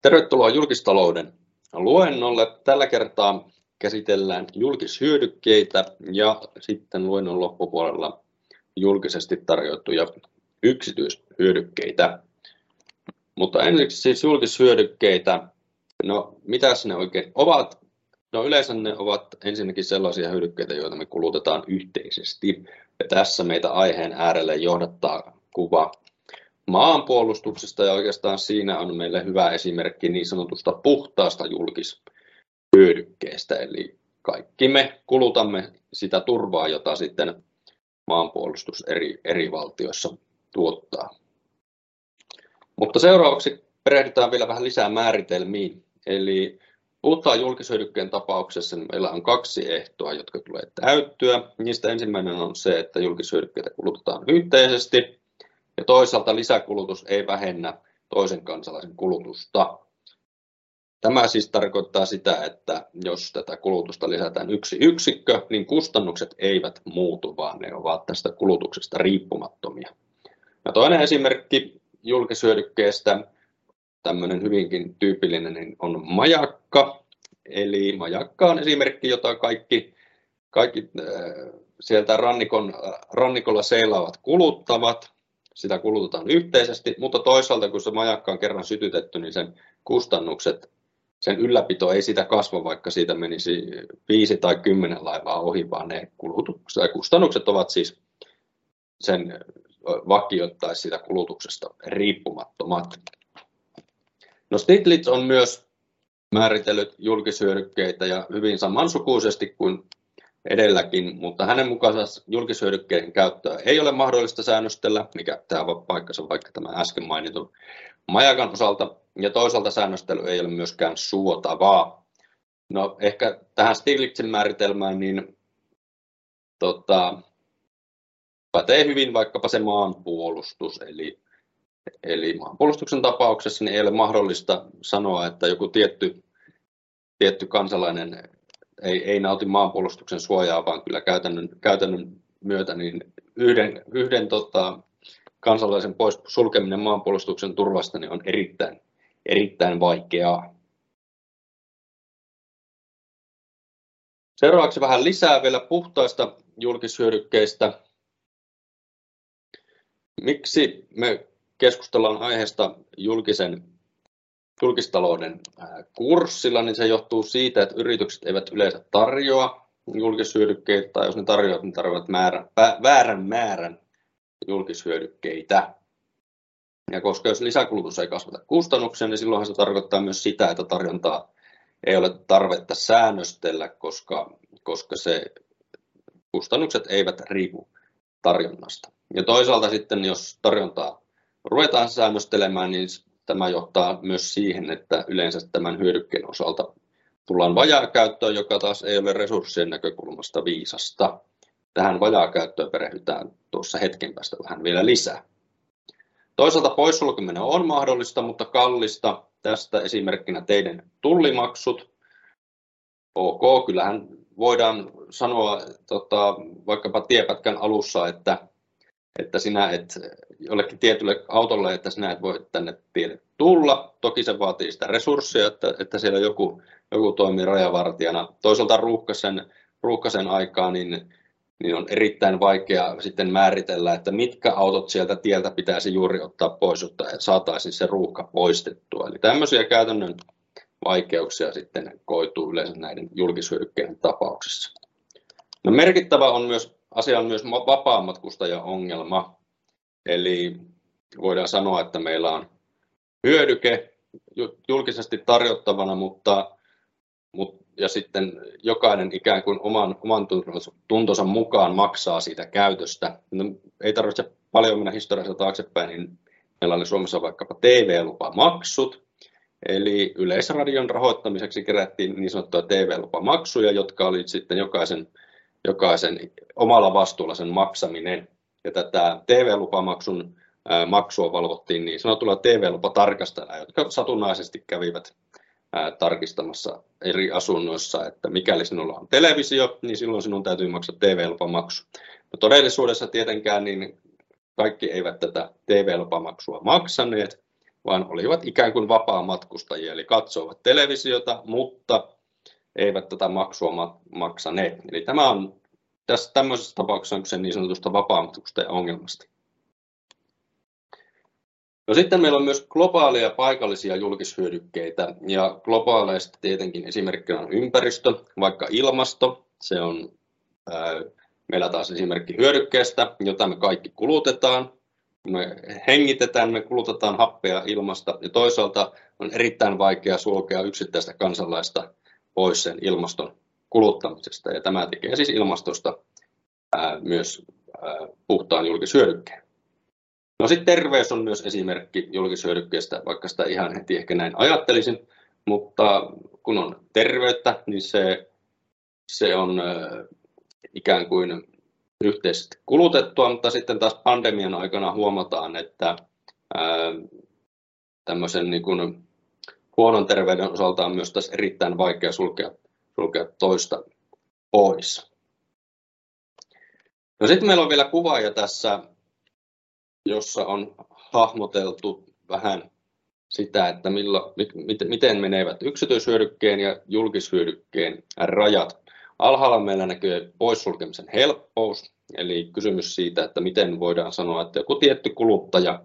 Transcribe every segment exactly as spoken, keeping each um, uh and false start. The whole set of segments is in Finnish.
Tervetuloa julkistalouden luennolle. Tällä kertaa käsitellään julkishyödykkeitä ja sitten luennon loppupuolella julkisesti tarjottuja yksityishyödykkeitä. Mutta ensiksi siis julkishyödykkeitä. No, mitäs ne oikein ovat? No, yleensä ne ovat ensinnäkin sellaisia hyödykkeitä, joita me kulutetaan yhteisesti. Ja tässä meitä aiheen äärelle johdattaa kuva maanpuolustuksesta, ja oikeastaan siinä on meille hyvä esimerkki niin sanotusta puhtaasta julkishyödykkeestä. Eli kaikki me kulutamme sitä turvaa, jota sitten maanpuolustus eri, eri valtioissa tuottaa. Mutta seuraavaksi perehdytään vielä vähän lisää määritelmiin. Eli puhtaan julkishyödykkeen tapauksessa meillä on kaksi ehtoa, jotka tulee täyttyä. Niistä ensimmäinen on se, että julkishyödykkeitä kulutetaan yhteisesti. Ja toisaalta lisäkulutus ei vähennä toisen kansalaisen kulutusta. Tämä siis tarkoittaa sitä, että jos tätä kulutusta lisätään yksi yksikkö, niin kustannukset eivät muutu, vaan ne ovat tästä kulutuksesta riippumattomia. Ja toinen esimerkki julkishyödykkeestä, tämmöinen hyvinkin tyypillinen, niin on majakka. Eli majakka on esimerkki, jota kaikki, kaikki sieltä rannikon, rannikolla seilaavat kuluttavat. Sitä kulutetaan yhteisesti, mutta toisaalta kun se majakka on kerran sytytetty, niin sen kustannukset, sen ylläpito ei sitä kasva, vaikka siitä menisi viisi tai kymmenen laivaa ohi, vaan ne kustannukset ovat siis sen vakioittaisi sitä kulutuksesta riippumattomat. No, Stiglitz on myös määritellyt julkishyödykkeitä ja hyvin samansukuisesti kuin edelläkin, mutta hänen mukaansa julkishyödykkeiden käyttöä ei ole mahdollista säännöstellä, mikä tämä paikkansa vaikka tämän äsken mainitun majakan osalta, ja toisaalta säännöstely ei ole myöskään suotavaa. No, ehkä tähän Stiglitzin määritelmään niin tota, pätee hyvin vaikkapa se maanpuolustus, eli, eli maanpuolustuksen tapauksessa niin ei ole mahdollista sanoa, että joku tietty, tietty kansalainen Ei, ei nauti maanpuolustuksen suojaa, vaan kyllä käytännön, käytännön myötä niin yhden, yhden tota, kansalaisen pois sulkeminen maanpuolustuksen turvasta niin on erittäin, erittäin vaikeaa. Seuraavaksi vähän lisää vielä puhtaista julkishyödykkeistä. Miksi me keskustellaan aiheesta julkisen julkistalouden kurssilla, niin se johtuu siitä, että yritykset eivät yleensä tarjoa julkishyödykkeitä, tai jos ne tarjoavat, niin tarjoavat määrän, väärän määrän julkishyödykkeitä. Ja koska jos lisäkulutus ei kasvata kustannuksia, niin silloinhan se tarkoittaa myös sitä, että tarjontaa ei ole tarvetta säännöstellä, koska, koska se kustannukset eivät riipu tarjonnasta. Ja toisaalta sitten, jos tarjontaa ruvetaan säännöstelemään, niin tämä johtaa myös siihen, että yleensä tämän hyödykkeen osalta tullaan vajaakäyttöön, joka taas ei ole resurssien näkökulmasta viisasta. Tähän vajaakäyttöön perehdytään tuossa hetken päästä vähän vielä lisää. Toisaalta poissulkeminen on mahdollista, mutta kallista. Tästä esimerkkinä teiden tullimaksut. Ok, kyllähän voidaan sanoa tota, vaikkapa tiepätkän alussa, että että sinä et jollekin tietylle autolle, että sinä et voi tänne tielle tulla. Toki se vaatii sitä resurssia, että, että siellä joku, joku toimii rajavartijana. Toisaalta ruuhkaisen, ruuhkaisen aikaa niin, niin on erittäin vaikea sitten määritellä, että mitkä autot sieltä tieltä pitäisi juuri ottaa pois, jotta saataisiin se ruuhka poistettua. Eli tämmöisiä käytännön vaikeuksia sitten koituu yleensä näiden julkishyödykkeiden tapauksessa. No, merkittävä on myös Asia on myös vapaamatkustajaongelma, eli voidaan sanoa, että meillä on hyödyke julkisesti tarjottavana, mutta, mutta ja sitten jokainen ikään kuin oman, oman tuntonsa mukaan maksaa siitä käytöstä. No, ei tarvitse paljon mennä historiassa taaksepäin, niin meillä oli Suomessa vaikkapa T V-lupamaksut, eli Yleisradion rahoittamiseksi kerättiin niin sanottuja T V-lupamaksuja, jotka oli sitten jokaisen jokaisen omalla vastuulla sen maksaminen. Ja tätä T V-lupamaksun maksua valvottiin niin sanotulla T V-lupatarkastajalla, jotka satunnaisesti kävivät tarkistamassa eri asunnoissa, että mikäli sinulla on televisio, niin silloin sinun täytyy maksaa T V-lupamaksu. No, todellisuudessa tietenkään niin kaikki eivät tätä T V-lupamaksua maksaneet, vaan olivat ikään kuin vapaamatkustajia, eli katsoivat televisiota, mutta eivät tätä maksua maksaneet. Eli tämä on tässä tämmöisessä tapauksessa on kyse niin sanotusta vapaamatkustajan ongelmasta. No sitten meillä on myös globaalia ja paikallisia julkishyödykkeitä, ja globaaleista tietenkin esimerkkinä on ympäristö, vaikka ilmasto, se on ää, meillä taas esimerkki hyödykkeestä, jota me kaikki kulutetaan, me hengitetään, me kulutetaan happea ilmasta, ja toisaalta on erittäin vaikea sulkea yksittäistä kansalaista pois sen ilmaston kuluttamisesta, ja tämä tekee siis ilmastosta ää, myös ää, puhtaan julkishyödykkeen. No sitten terveys on myös esimerkki julkishyödykkeestä, vaikka sitä ihan heti ehkä näin ajattelisin, mutta kun on terveyttä, niin se, se on ikään kuin yhteisesti kulutettua, mutta sitten taas pandemian aikana huomataan, että ää, tämmöisen niin kuin huonon terveyden osalta on myös tässä erittäin vaikea sulkea, sulkea toista pois. No sitten meillä on vielä kuvaaja tässä, jossa on hahmoteltu vähän sitä, että milla, miten menevät yksityishyödykkeen ja julkishyödykkeen rajat. Alhaalla meillä näkyy poissulkemisen helppous, eli kysymys siitä, että miten voidaan sanoa, että joku tietty kuluttaja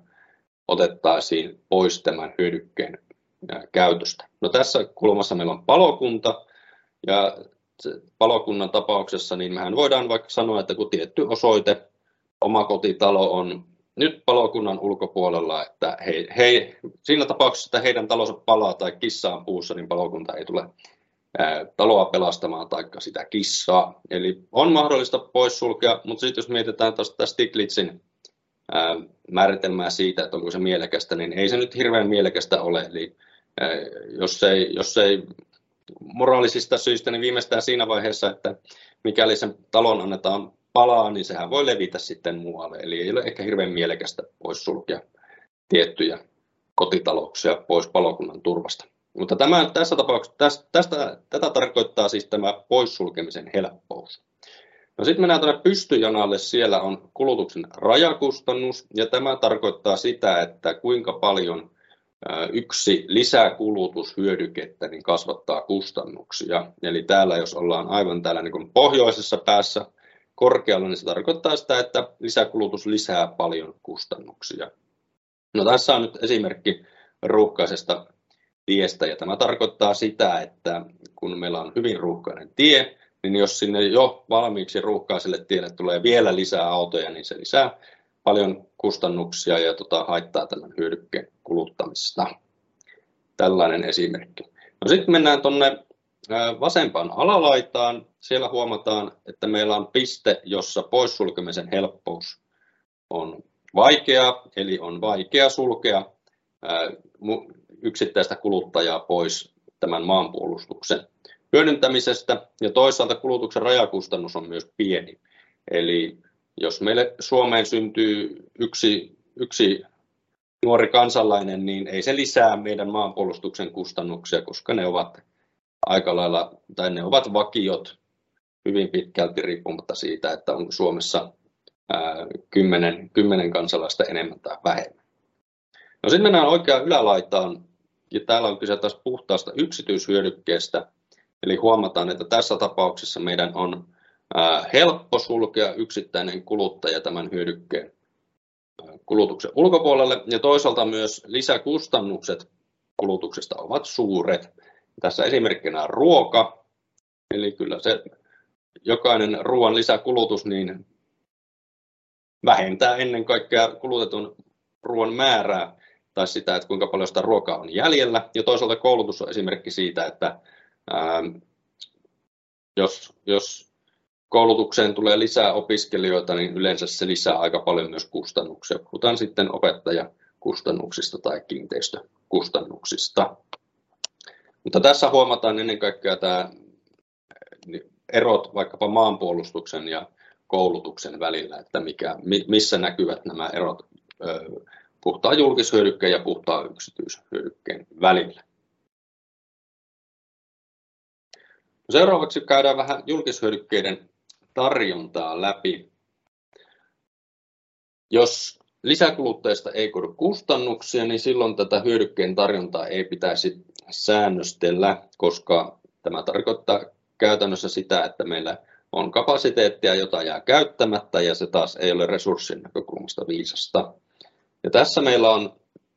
otettaisiin pois tämän hyödykkeen käytöstä. No tässä kulmassa meillä on palokunta, ja palokunnan tapauksessa niin mehän voidaan vaikka sanoa, että kun tietty osoite, omakotitalo on nyt palokunnan ulkopuolella, että he, he, siinä tapauksessa, että heidän talonsa palaa tai kissa on puussa, niin palokunta ei tule ää, taloa pelastamaan tai sitä kissaa. Eli on mahdollista poissulkea, mutta sitten jos mietitään tästä Stiglitzin ää, määritelmää siitä, että onko se mielekästä, niin ei se nyt hirveän mielekästä ole. Eli ää, jos, ei, jos ei moraalisista syistä, niin viimeistään siinä vaiheessa, että mikäli sen talon annetaan palaa, niin sehän voi levitä sitten muualle. Eli ei ole ehkä hirveän mielekästä poissulkea tiettyjä kotitalouksia pois palokunnan turvasta. Mutta tämä, tässä tapauksessa, tästä, tästä, tätä tarkoittaa siis tämä poissulkemisen helppous. No sitten mennään tuonne pystyjanalle, siellä on kulutuksen rajakustannus, ja tämä tarkoittaa sitä, että kuinka paljon yksi lisäkulutushyödykettä niin kasvattaa kustannuksia. Eli täällä jos ollaan aivan täällä niin kuin pohjoisessa päässä korkealla, niin se tarkoittaa sitä, että lisäkulutus lisää paljon kustannuksia. No tässä on nyt esimerkki ruuhkaisesta tiestä, ja tämä tarkoittaa sitä, että kun meillä on hyvin ruuhkainen tie, niin jos sinne jo valmiiksi ruuhkaiselle tielle tulee vielä lisää autoja, niin se lisää paljon kustannuksia ja tota, haittaa tämän hyödykkeen kuluttamista. Tällainen esimerkki. No sitten mennään tuonne vasempaan alalaitaan. Siellä huomataan, että meillä on piste, jossa poissulkemisen helppous on vaikea, eli on vaikea sulkea yksittäistä kuluttajaa pois tämän maanpuolustuksen hyödyntämisestä, ja toisaalta kulutuksen rajakustannus on myös pieni. Eli jos meille Suomeen syntyy yksi, yksi nuori kansalainen, niin ei se lisää meidän maanpuolustuksen kustannuksia, koska ne ovat aika lailla, tai ne ovat vakiot hyvin pitkälti riippumatta siitä, että onko Suomessa ää, kymmenen, kymmenen kansalaista enemmän tai vähemmän. No sitten mennään oikeaan ylälaitaan, ja täällä on kyse taas puhtaasta yksityishyödykkeestä, eli huomataan, että tässä tapauksessa meidän on ää, helppo sulkea yksittäinen kuluttaja tämän hyödykkeen kulutuksen ulkopuolelle, ja toisaalta myös lisäkustannukset kulutuksesta ovat suuret. Tässä esimerkkinä on ruoka, eli kyllä se jokainen ruoan lisäkulutus niin vähentää ennen kaikkea kulutetun ruoan määrää tai sitä, että kuinka paljon sitä ruokaa on jäljellä. Ja toisaalta koulutus on esimerkki siitä, että ää, jos, jos koulutukseen tulee lisää opiskelijoita, niin yleensä se lisää aika paljon myös kustannuksia. Puhutaan sitten opettajakustannuksista tai kiinteistökustannuksista. Mutta tässä huomataan ennen kaikkea tämä erot vaikkapa maanpuolustuksen ja koulutuksen välillä, että mikä, missä näkyvät nämä erot puhtaan julkishyödykkeen ja puhtaan yksityishyödykkeen välillä. Seuraavaksi käydään vähän julkishyödykkeiden tarjontaa läpi. Jos lisäkuluttajista ei koidu kustannuksia, niin silloin tätä hyödykkeen tarjontaa ei pitäisi säännöstellä, koska tämä tarkoittaa käytännössä sitä, että meillä on kapasiteettia, jota jää käyttämättä, ja se taas ei ole resurssin näkökulmasta viisasta. Ja tässä meillä on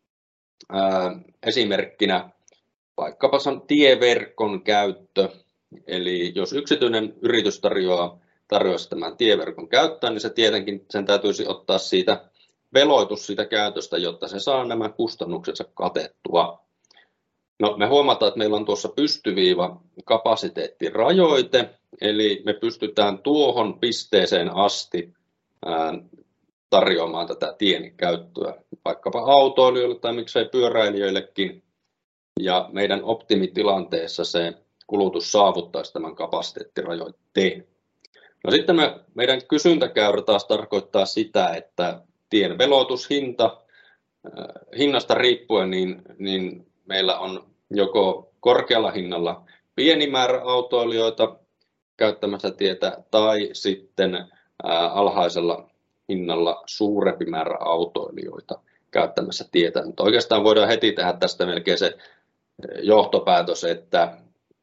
ää, esimerkkinä vaikkapa tieverkon käyttö. Eli jos yksityinen yritys tarjoaa, tarjoaisi tämän tieverkon käyttöön, niin se tietenkin sen täytyisi ottaa siitä veloitus siitä käytöstä, jotta se saa nämä kustannuksensa katettua. No, me huomataan, että meillä on tuossa pystyviiva kapasiteettirajoite, eli me pystytään tuohon pisteeseen asti ää, tarjoamaan tätä tien käyttöä vaikkapa autoilijoille tai miksei pyöräilijöillekin. Ja meidän optimitilanteessa se kulutus saavuttaisi tämän kapasiteettirajoitteen. No sitten me, meidän kysyntäkäyrä taas tarkoittaa sitä, että tien veloitushinta, äh, hinnasta riippuen, niin, niin meillä on joko korkealla hinnalla pieni määrä autoilijoita käyttämässä tietä tai sitten äh, alhaisella hinnalla suurempi määrä autoilijoita käyttämässä tietä. Mutta oikeastaan voidaan heti tehdä tästä melkein se johtopäätös, että,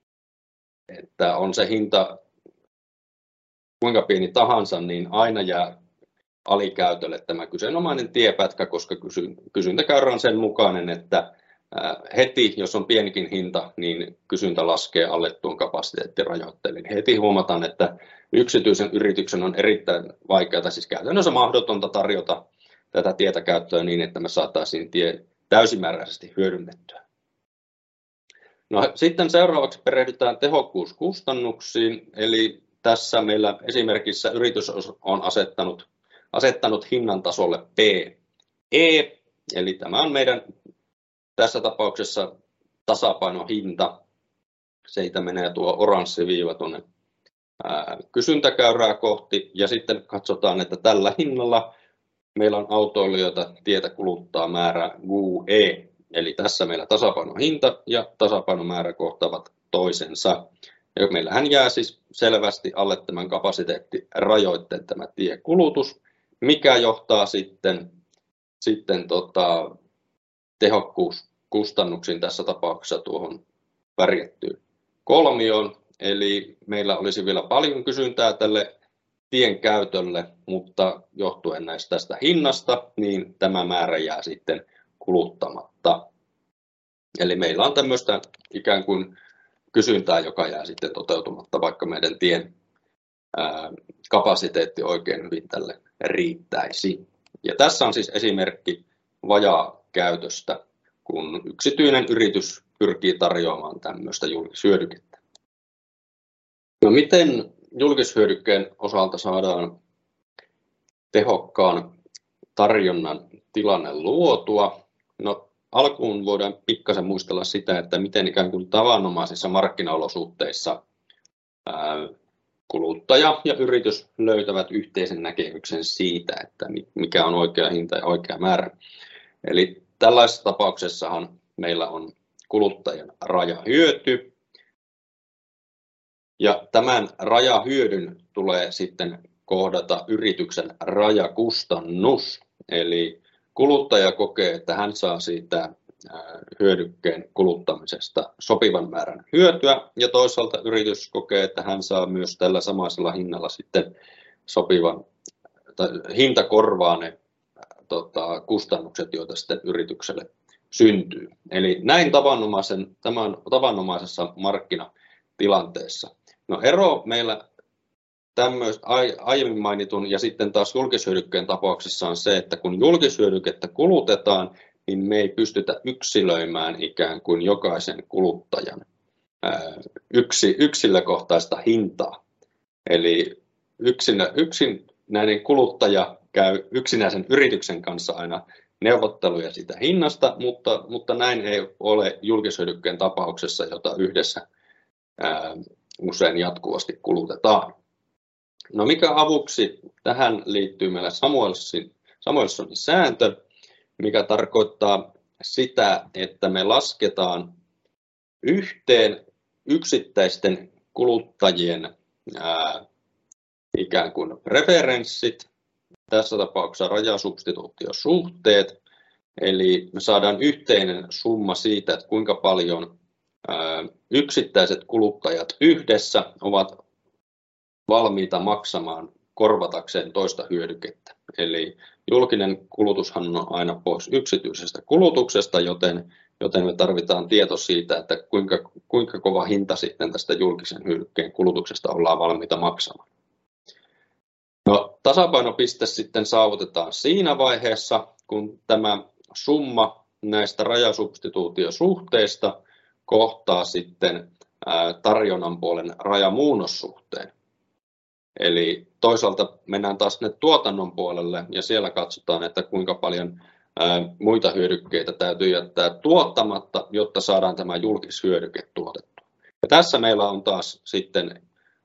että on se hinta kuinka pieni tahansa, niin aina jää alikäytölle tämä kyseenomainen tiepätkä, koska kysyntäkäyrä on sen mukainen, että heti, jos on pienikin hinta, niin kysyntä laskee alle tuon kapasiteettirajoitteen. Eli heti huomataan, että yksityisen yrityksen on erittäin vaikeaa, siis käytännössä mahdotonta tarjota tätä tietä käyttöön niin, että me saataisiin tie täysimääräisesti hyödynnettyä. No, sitten seuraavaksi perehdytään tehokkuuskustannuksiin, eli tässä meillä esimerkissä yritys on asettanut, asettanut hinnan tasolle P E, eli tämä on meidän tässä tapauksessa tasapainohinta. Siitä menee tuo oranssi viiva tuonne kysyntäkäyrää kohti, ja sitten katsotaan, että tällä hinnalla meillä on autoilijoita tietä kuluttaa määrä U E, eli tässä meillä tasapainohinta ja tasapainomäärä kohtaavat toisensa. Ja meillähän jää siis selvästi alle tämän kapasiteettirajoitteen tämä tiekulutus, mikä johtaa sitten, sitten tota, tehokkuuskustannuksiin tässä tapauksessa tuohon värjättyyn kolmioon. Eli meillä olisi vielä paljon kysyntää tälle tien käytölle, mutta johtuen näistä tästä hinnasta, niin tämä määrä jää sitten kuluttamatta. Eli meillä on tämmöistä ikään kuin kysyntää, joka jää sitten toteutumatta, vaikka meidän tien ää, kapasiteetti oikein hyvin tälle riittäisi. Ja tässä on siis esimerkki vajaakäytöstä, kun yksityinen yritys pyrkii tarjoamaan tämmöistä julkishyödykettä. No, miten julkishyödykkeen osalta saadaan tehokkaan tarjonnan tilanne luotua? No, alkuun voidaan pikkasen muistella sitä, että miten ikään kuin tavanomaisissa markkinaolosuhteissa ää, kuluttaja ja yritys löytävät yhteisen näkemyksen siitä, että mikä on oikea hinta ja oikea määrä. Eli tällaisessa tapauksessahan meillä on kuluttajan rajahyöty, ja tämän rajahyödyn tulee sitten kohdata yrityksen rajakustannus, eli kuluttaja kokee, että hän saa siitä hyödykkeen kuluttamisesta sopivan määrän hyötyä, ja toisaalta yritys kokee, että hän saa myös tällä samaisella hinnalla sitten sopivan, tai hinta korvaa ne tota, kustannukset, joita sitten yritykselle syntyy. Eli näin tavanomaisen, tämän tavanomaisessa markkinatilanteessa. No, ero meillä tämmöistä aiemmin mainitun ja sitten taas julkishyödykkeen tapauksessa on se, että kun julkishyödykettä kulutetaan, niin me ei pystytä yksilöimään ikään kuin jokaisen kuluttajan yksi, yksilökohtaista hintaa. Eli yksinä, yksinäinen kuluttaja käy yksinäisen yrityksen kanssa aina neuvotteluja siitä hinnasta, mutta, mutta näin ei ole julkishyödykkeen tapauksessa, jota yhdessä ää, usein jatkuvasti kulutetaan. No, mikä avuksi tähän liittyy meillä Samuelsonin, Samuelsonin sääntö, mikä tarkoittaa sitä, että me lasketaan yhteen yksittäisten kuluttajien ää, ikään kuin preferenssit tässä tapauksessa rajasubstituutiosuhteet, eli me saadaan yhteinen summa siitä, että kuinka paljon yksittäiset kuluttajat yhdessä ovat valmiita maksamaan korvatakseen toista hyödykettä. Eli julkinen kulutushan on aina pois yksityisestä kulutuksesta, joten, joten me tarvitaan tieto siitä, että kuinka, kuinka kova hinta sitten tästä julkisen hyödykkeen kulutuksesta ollaan valmiita maksamaan. No, tasapainopiste sitten saavutetaan siinä vaiheessa, kun tämä summa näistä rajasubstituutiosuhteista kohtaa sitten tarjonnan puolen rajamuunnossuhteen. Eli toisaalta mennään taas sinne tuotannon puolelle ja siellä katsotaan, että kuinka paljon muita hyödykkeitä täytyy jättää tuottamatta, jotta saadaan tämä julkishyödyke tuotettua. Ja tässä meillä on taas sitten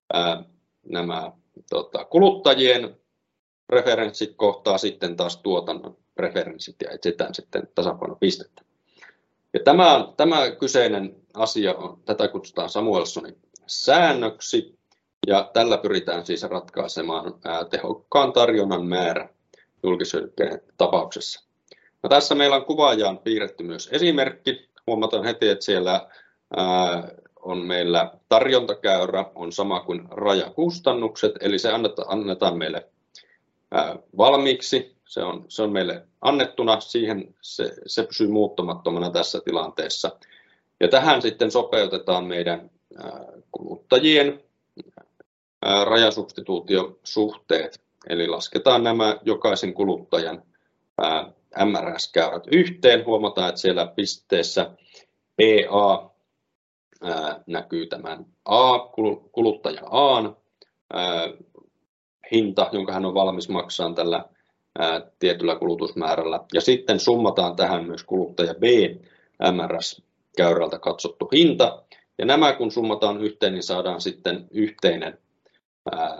nämä tota, kuluttajien preferenssit kohtaa sitten taas tuotannon preferenssit ja etsitään sitten tasapainopistettä. Ja tämä, tämä kyseinen asia, on, tätä kutsutaan Samuelsonin säännöksi, ja tällä pyritään siis ratkaisemaan ää, tehokkaan tarjonnan määrä julkishyödykkeiden tapauksessa. No, tässä meillä on kuvaajaan piirretty myös esimerkki. Huomataan heti, että siellä ää, on meillä tarjontakäyrä on sama kuin rajakustannukset, eli se annetaan, annetaan meille ää, valmiiksi. Se on, se on meille annettuna, siihen se, se pysyy muuttumattomana tässä tilanteessa. Ja tähän sitten sopeutetaan meidän ää, kuluttajien ää, rajasubstituutiosuhteet, eli lasketaan nämä jokaisen kuluttajan ää, M R S-käyrät yhteen. Huomataan, että siellä pisteessä E A ää, näkyy tämän A, kuluttaja A:n ää, hinta, jonka hän on valmis maksamaan tällä ää, tietyllä kulutusmäärällä. Ja sitten summataan tähän myös kuluttaja B M R S-käyrältä katsottu hinta. Ja nämä kun summataan yhteen, niin saadaan sitten yhteinen ää,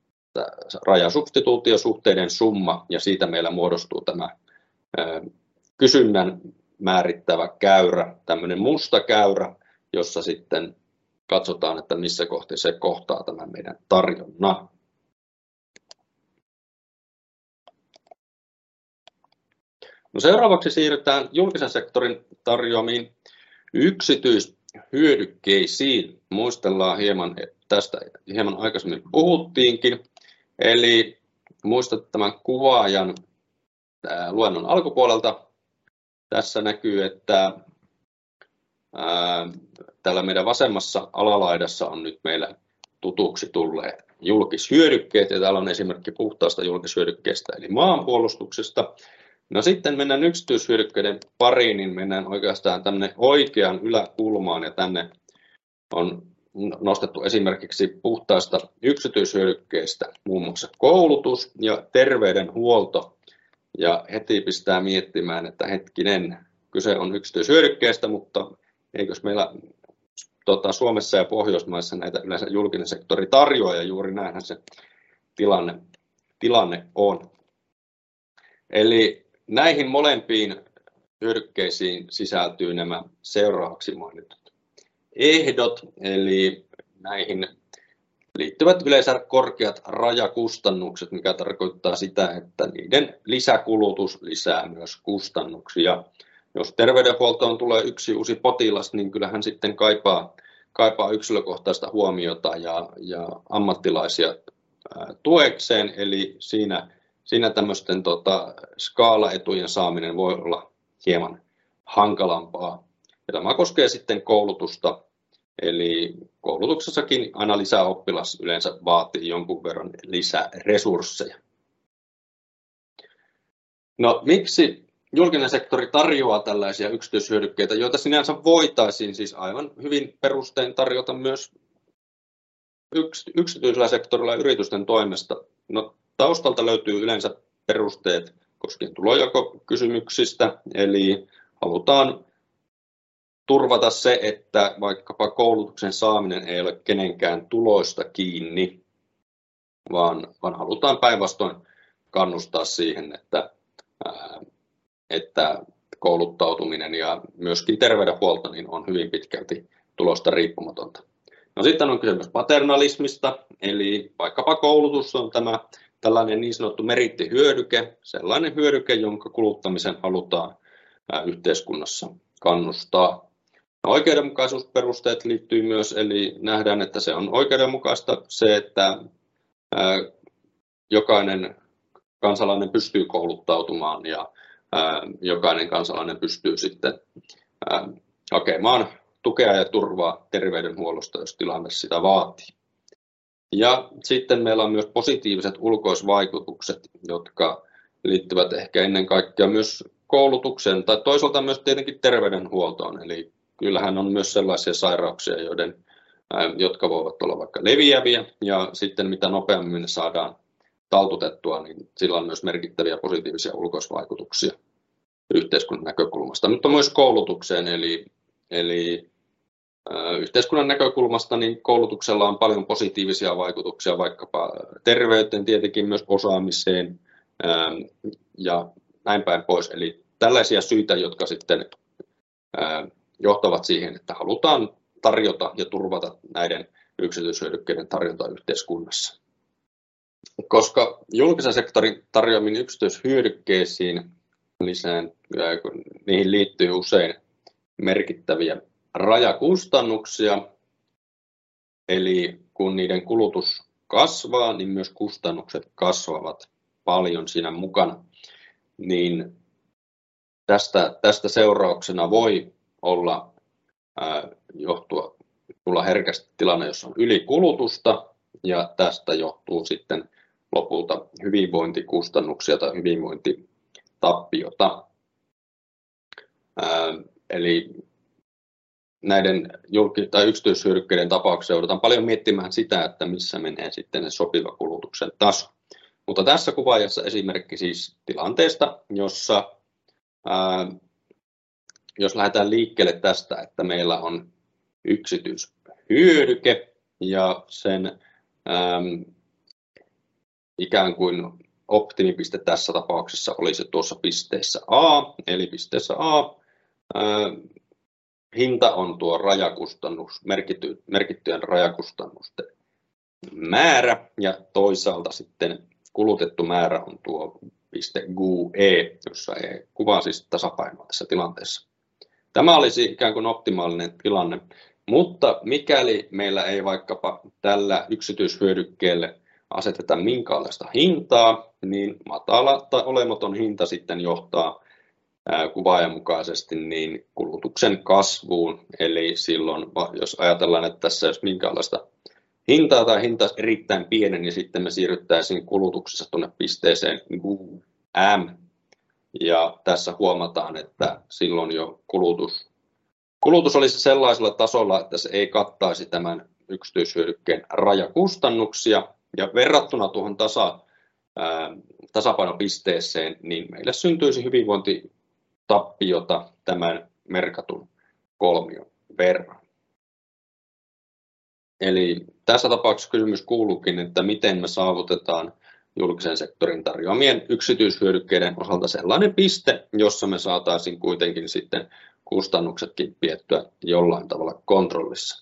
rajasubstituutiosuhteiden summa, ja siitä meillä muodostuu tämä ää, kysynnän määrittävä käyrä, tämmöinen musta käyrä, jossa sitten katsotaan, että missä kohti se kohtaa tämän meidän tarjonnan. No, seuraavaksi siirrytään julkisen sektorin tarjoamiin yksityishyödykkeisiin. Muistellaan hieman, tästä hieman aikaisemmin puhuttiinkin. Eli muistat tämän kuvaajan luennon alkupuolelta. Tässä näkyy, että ää, täällä meidän vasemmassa alalaidassa on nyt meillä tutuksi tulleet julkishyödykkeet, ja täällä on esimerkki puhtaasta julkishyödykkeestä eli maanpuolustuksesta. No, sitten mennään yksityishyödykkeiden pariin, niin mennään oikeastaan tänne oikean yläkulmaan, ja tänne on nostettu esimerkiksi puhtaasta yksityishyödykkeestä muun muassa koulutus ja terveydenhuolto. Ja heti pistää miettimään, että hetkinen, kyse on yksityishyödykkeestä, mutta eikös meillä tota, Suomessa ja Pohjoismaissa näitä yleensä julkinen sektori tarjoaa, ja juuri näinhän se tilanne, tilanne on. Eli näihin molempiin hyödykkeisiin sisältyy nämä seuraavaksi mainitut ehdot, eli näihin liittyvät yleensä korkeat rajakustannukset, mikä tarkoittaa sitä, että niiden lisäkulutus lisää myös kustannuksia. Jos terveydenhuoltoon tulee yksi uusi potilas, niin kyllähän sitten kaipaa, kaipaa yksilökohtaista huomiota ja, ja ammattilaisia ää, tuekseen, eli siinä, siinä tämmöisten tota, skaalaetujen saaminen voi olla hieman hankalampaa. Ja tämä koskee sitten koulutusta, eli koulutuksessakin aina lisää oppilas yleensä vaatii jonkun verran lisää resursseja. No, miksi julkinen sektori tarjoaa tällaisia yksityishyödykkeitä, joita sinänsä voitaisiin siis aivan hyvin perustein tarjota myös yksityisellä sektorilla ja yritysten toimesta? No, taustalta löytyy yleensä perusteet koskien tulonjakokysymyksistä, eli halutaan turvata se, että vaikkapa koulutuksen saaminen ei ole kenenkään tuloista kiinni, vaan, vaan halutaan päinvastoin kannustaa siihen, että, ää, että kouluttautuminen ja myöskin terveydenhuolto niin on hyvin pitkälti tulosta riippumatonta. No, sitten on kysymys paternalismista, eli vaikkapa koulutus on tämä tällainen niin sanottu meriittihyödyke, sellainen hyödyke, jonka kuluttamisen halutaan yhteiskunnassa kannustaa. Oikeudenmukaisuusperusteet liittyy myös, eli nähdään, että se on oikeudenmukaista se, että jokainen kansalainen pystyy kouluttautumaan ja jokainen kansalainen pystyy sitten hakemaan tukea ja turvaa terveydenhuollosta, jos tilanne sitä vaatii. Ja sitten meillä on myös positiiviset ulkoisvaikutukset, jotka liittyvät ehkä ennen kaikkea myös koulutukseen tai toisaalta myös tietenkin terveydenhuoltoon. Eli kyllähän on myös sellaisia sairauksia, joiden, jotka voivat olla vaikka leviäviä ja sitten mitä nopeammin ne saadaan taltutettua, niin sillä on myös merkittäviä positiivisia ulkoisvaikutuksia yhteiskunnan näkökulmasta, mutta myös koulutukseen. Eli, eli yhteiskunnan näkökulmasta niin koulutuksella on paljon positiivisia vaikutuksia vaikkapa terveyteen, tietenkin myös osaamiseen ja näin päin pois. Eli tällaisia syitä, jotka sitten johtavat siihen, että halutaan tarjota ja turvata näiden yksityishyödykkeiden tarjonta yhteiskunnassa. Koska julkisen sektorin tarjoamiin yksityishyödykkeisiin lisään, niihin liittyy usein merkittäviä rajakustannuksia, eli kun niiden kulutus kasvaa, niin myös kustannukset kasvavat paljon siinä mukana, niin tästä, tästä seurauksena voi olla ää, johtua, tulla herkästi tilanne, jossa on ylikulutusta, ja tästä johtuu sitten lopulta hyvinvointikustannuksia tai hyvinvointitappiota. Ää, eli näiden julki- tai yksityishyödykkeiden tapauksessa joudutaan paljon miettimään sitä, että missä menee sitten se sopiva kulutuksen taso. Mutta tässä kuvaajassa esimerkki siis tilanteesta, jossa ää, jos lähdetään liikkeelle tästä, että meillä on yksityishyödyke ja sen ää, ikään kuin optimipiste tässä tapauksessa olisi tuossa pisteessä A, eli pisteessä A ää, hinta on tuo rajakustannus, merkitty, merkittyjen rajakustannusten määrä ja toisaalta sitten kulutettu määrä on tuo piste G U E, jossa E kuvaa siis tasapainoa tässä tilanteessa. Tämä olisi ikään kuin optimaalinen tilanne, mutta mikäli meillä ei vaikkapa tällä yksityishyödykkeelle aseteta minkäänlaista hintaa, niin matala tai olematon hinta sitten johtaa kuvaajan mukaisesti niin kulutuksen kasvuun. Eli silloin, jos ajatellaan, että tässä olisi minkäänlaista hintaa tai hinta olisi erittäin pieni, niin sitten me siirryttäisiin kulutuksessa tuonne pisteeseen M. Ja tässä huomataan, että silloin jo kulutus, kulutus olisi sellaisella tasolla, että se ei kattaisi tämän yksityishyödykkeen rajakustannuksia. Ja verrattuna tuohon tasa, ää, tasapainopisteeseen, niin meille syntyisi hyvinvointitappiota tämän merkatun kolmion verran. Eli tässä tapauksessa kysymys kuuluukin, että miten me saavutetaan julkisen sektorin tarjoamien yksityishyödykkeiden osalta sellainen piste, jossa me saataisiin kuitenkin sitten kustannuksetkin piettyä jollain tavalla kontrollissa.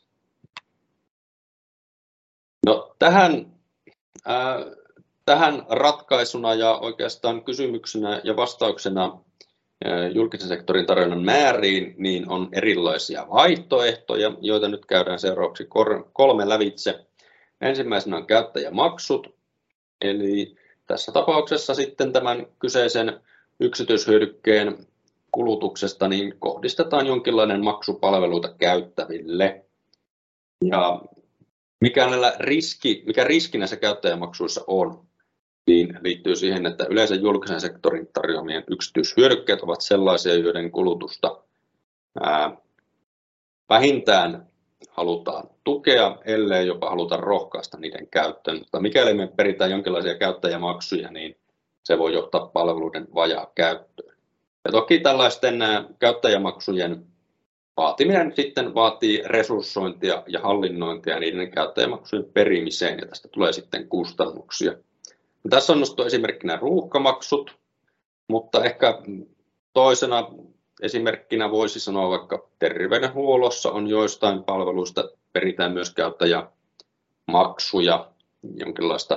No, tähän, ää, tähän ratkaisuna ja oikeastaan kysymyksenä ja vastauksena ää, julkisen sektorin tarjonnan määriin niin on erilaisia vaihtoehtoja, joita nyt käydään seuraavaksi kolme lävitse. Ensimmäisenä on käyttäjämaksut, eli tässä tapauksessa sitten tämän kyseisen yksityishyödykkeen kulutuksesta niin kohdistetaan jonkinlainen maksu palveluita käyttäville. Ja mikä, riski, mikä riski näissä käyttäjämaksuissa on, niin liittyy siihen, että yleensä julkisen sektorin tarjoamien yksityishyödykkeet ovat sellaisia, joiden kulutusta ää, vähintään halutaan tukea, ellei jopa haluta rohkaista niiden käyttöön. Mutta mikäli me peritään jonkinlaisia käyttäjämaksuja, niin se voi johtaa palveluiden vajaa käyttöön. Ja toki tällaisten käyttäjämaksujen vaatiminen sitten vaatii resurssointia ja hallinnointia niiden käyttäjämaksujen perimiseen, ja tästä tulee sitten kustannuksia. Ja tässä on nostettu esimerkkinä ruuhkamaksut, mutta ehkä toisena esimerkkinä voisi sanoa vaikka terveydenhuollossa on joistain palveluista peritään myös käyttäjämaksuja, jonkinlaista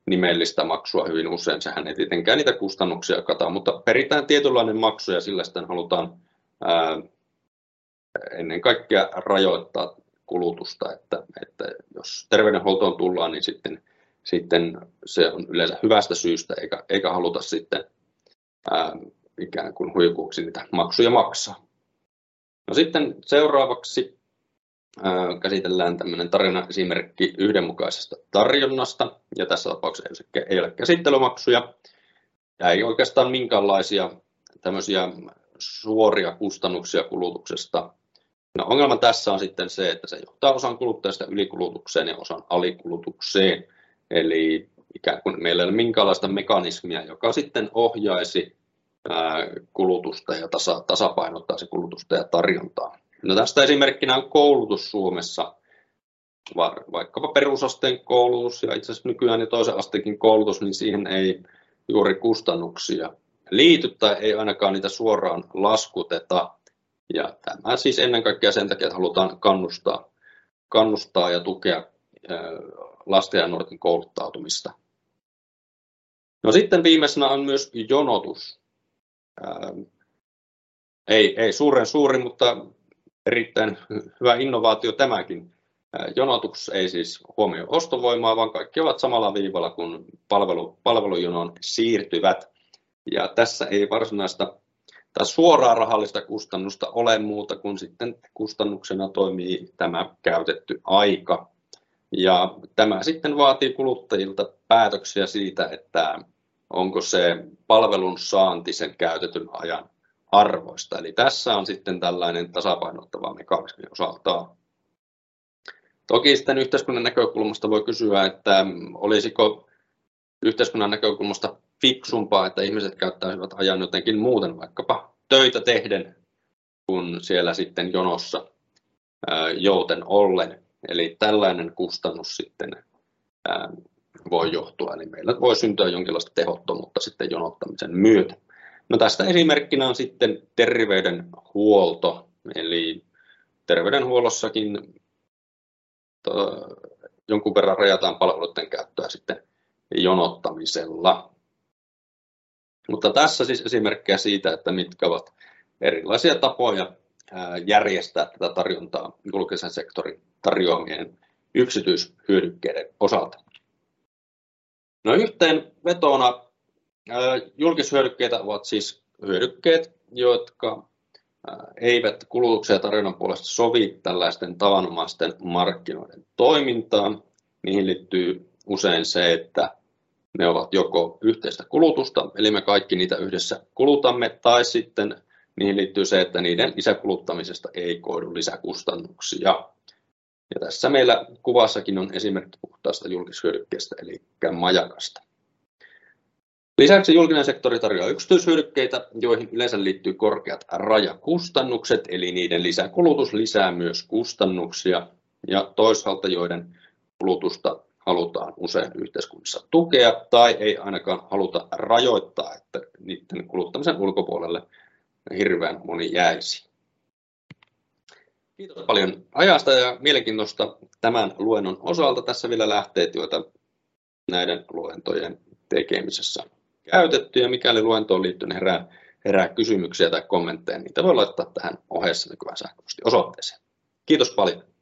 nimellistä maksua hyvin usein. Sehän ei tietenkään niitä kustannuksia kata, mutta peritään tietynlainen maksu ja sillä sitten halutaan ää, ennen kaikkea rajoittaa kulutusta, että, että jos terveydenhuoltoon tullaan, niin sitten, sitten se on yleensä hyvästä syystä, eikä, eikä haluta sitten ää, ikään kuin huipuuksi niitä maksuja maksaa. No sitten seuraavaksi ää, käsitellään tämmöinen tarina esimerkki yhdenmukaisesta tarjonnasta, ja tässä tapauksessa ei ole käsittelymaksuja, ja ei oikeastaan minkäänlaisia tämmöisiä suoria kustannuksia kulutuksesta. No, ongelma tässä on sitten se, että se johtaa osan kuluttajista ylikulutukseen ja osan alikulutukseen. Eli ikään kuin meillä ei ole minkäänlaista mekanismia, joka sitten ohjaisi kulutusta ja tasa, tasapainottaisi kulutusta ja tarjontaa. No, tästä esimerkkinä on koulutus Suomessa, vaikkapa perusasteen koulutus ja itse asiassa nykyään ja toisen asteenkin koulutus, niin siihen ei juuri kustannuksia liity tai ei ainakaan niitä suoraan laskuteta. Ja tämä siis ennen kaikkea sen takia, että halutaan kannustaa, kannustaa ja tukea lasten ja nuorten kouluttautumista. No sitten viimeisenä on myös jonotus. Ei, ei suuren suuri, mutta erittäin hyvä innovaatio tämäkin. Jonotus ei siis huomioi ostovoimaa, vaan kaikki ovat samalla viivalla, kun palvelu, palvelujonoon siirtyvät. Ja tässä ei varsinaista tai suoraa rahallista kustannusta ole muuta kuin sitten kustannuksena toimii tämä käytetty aika. Ja tämä sitten vaatii kuluttajilta päätöksiä siitä, että onko se palvelun saanti sen käytetyn ajan arvoista. Eli tässä on sitten tällainen tasapainottava mekanismi osaltaan. Toki sitten yhteiskunnan näkökulmasta voi kysyä, että olisiko yhteiskunnan näkökulmasta fiksumpaa, että ihmiset käyttäisivät ajan jotenkin muuten, vaikkapa töitä tehden, kun siellä sitten jonossa jouten ollen. Eli tällainen kustannus sitten voi johtua, eli meillä voi syntyä jonkinlaista tehottomuutta sitten jonottamisen myötä. No, tästä esimerkkinä on sitten terveydenhuolto, eli terveydenhuollossakin jonkun verran rajataan palveluiden käyttöä sitten jonottamisella. Mutta tässä siis esimerkkejä siitä, että mitkä ovat erilaisia tapoja järjestää tätä tarjontaa julkisen sektorin tarjoamien yksityishyödykkeiden osalta. No, yhteenvetona julkishyödykkeitä ovat siis hyödykkeet, jotka eivät kulutuksen ja tarjonnan puolesta sovi tällaisten tavanomaisten markkinoiden toimintaan. Niihin liittyy usein se, että ne ovat joko yhteistä kulutusta, eli me kaikki niitä yhdessä kulutamme, tai sitten niihin liittyy se, että niiden lisäkuluttamisesta ei koidu lisäkustannuksia. Ja tässä meillä kuvassakin on esimerkki puhtaasta julkishyödykkeestä, eli majakasta. Lisäksi julkinen sektori tarjoaa yksityishyödykkeitä, joihin yleensä liittyy korkeat rajakustannukset, eli niiden lisäkulutus lisää myös kustannuksia, ja toisaalta joiden kulutusta halutaan usein yhteiskunnassa tukea tai ei ainakaan haluta rajoittaa, että niiden kuluttamisen ulkopuolelle hirveän moni jäisi. Kiitos paljon ajasta ja mielenkiintoista tämän luennon osalta. Tässä vielä lähteet, joita näiden luentojen tekemisessä on käytetty, ja mikäli luentoon liittyen herää, herää kysymyksiä tai kommentteja, niitä voi laittaa tähän ohessa näkyvään sähköpostiosoitteeseen. Kiitos paljon.